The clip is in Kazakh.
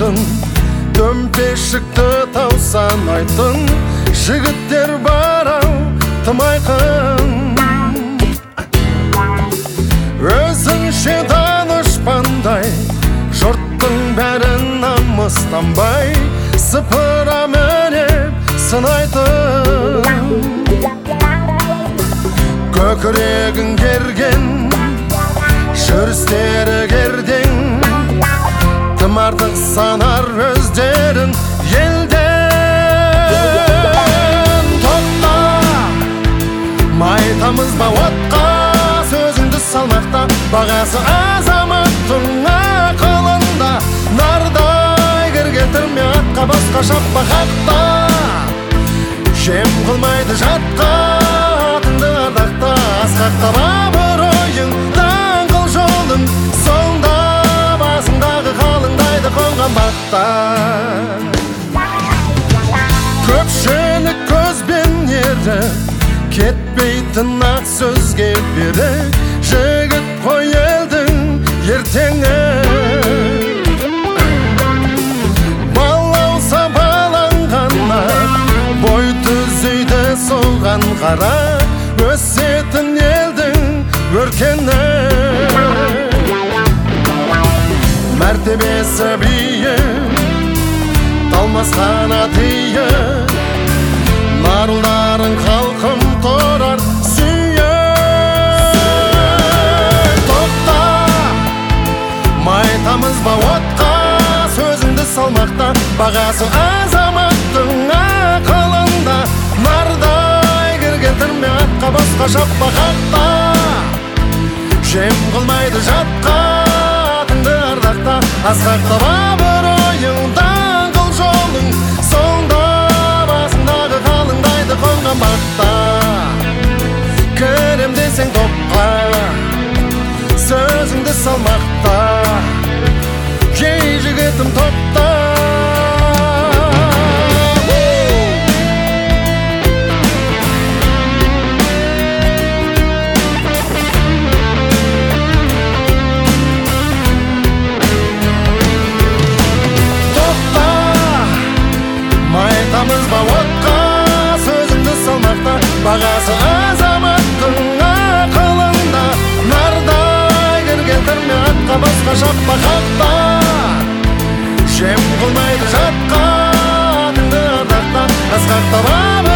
айтын, төмпешікті таусан айтын, жігіттер бар-ау тым айқын. Өзіңше данышпандай, жұрттың бәрін намыстанбай, сыпыра мінеп сынайтын. Көкірегін керген, жүрістері кердең, тым артық санар өздерін елден. Тоқта, майтамыз ба отқа, сөзіңді салмақта, бағасы азаматтың ақылында. Нардай кіргетірме атқа, басқа шаппа хатта, жем қылмайды жатқа, атыңды ардақта. Асқақтап абыройың, даңғыл жолың, сонда басыңдағы қалыңдайды қонған бақта. Көпшілік көзбен ері, кетпейтін ақ сөзге берік, жігіт қой елдің ертеңі. Балауса баланғанна, бой түзейді соған қара, өсетін елдің өркені. Мәртебесі биік, талмас қанатыйы, нарылдарын халқым торар сүйек. Тоқта, майтамыз ба отқа, сөзіңді салмақта, бағасы азаматтың ақылында. Нардай кіргетірме атқа, басқа шаппа хатта, жем қылмайды жатқа, атыңды ардақта. Асқақтап абыройың, даңғыл жолың, сонда басындағы қалыңдайды қонған бақта. Кірем десең топқа, сөзіңді салмақта, ей жігітім топта. Майтамыз ба отқа, сөзіңді салмақта, бағасы азаматтың ақылында. Нардай кіргетірме атқа, басқа шаппа хатта, жем қылмайды жатқа, атыңды ардақта. Асқақтап